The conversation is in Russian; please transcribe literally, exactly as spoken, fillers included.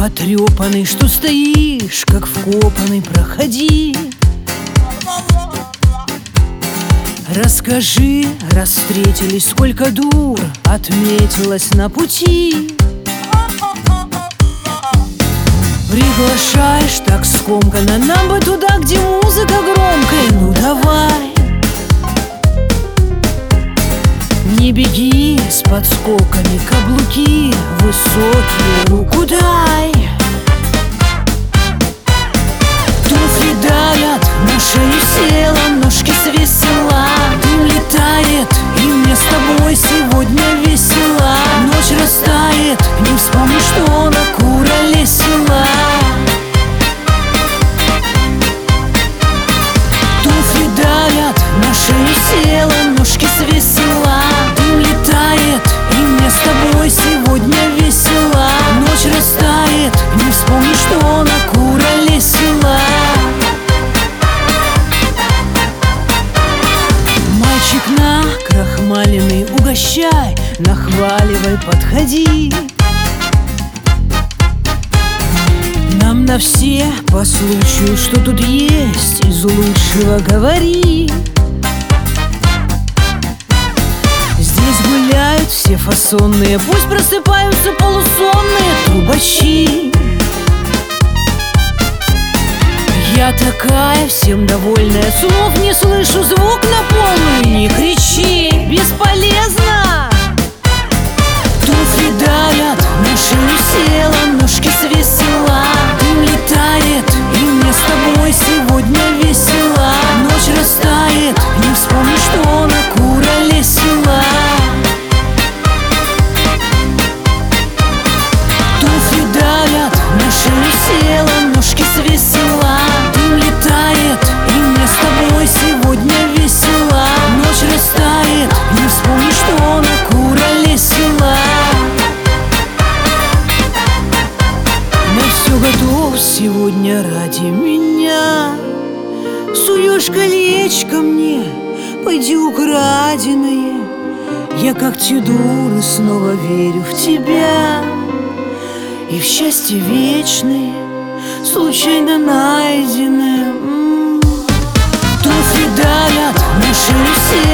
потрепанный, что стоишь, как вкопанный, проходи. Расскажи, раз встретились, сколько дур отметилось на пути. Приглашаешь так скомканно, нам бы туда, где музыка громкая. Ну давай, не беги с подскоками, каблуки высокие, руку дай. Туфли давят, на шею села, ножки свесила. Дым летает, и мне с тобой сегодня весело. Ночь растает, не вспомни, что на куролесила. Туфли давят, на шею села, ножки свесила. Дым летает, и мне с тобой сегодня весело. Ночь растает, не вспомни, что на куролесила. Мальчик накрахмаленный, угощай, нахваливай, подходи. Нам на все по случаю, что тут есть, из лучшего говори. Здесь гуляют все фасонные, пусть просыпаются полусонные трубачи. Я такая всем довольная, слов не слышу, звук на полную не кричи, бесполезно. Туфли давят, на шею села, ножки свесила. Дым летает, и мне с тобой сегодня весело. Ночь растает, не вспомни, что на куролесила. Туфли давят, на шею села, ножки свесила. Дым летает, и мне с тобой сегодня весело. Ночь растает, не вспомни, что на куролесила. Все готов сегодня ради меня. Суешь колечко мне, пойди украденное. Я, как те дуры, снова верю в тебя и в счастье вечное, случайно найденное. Туфли давят, на шею села.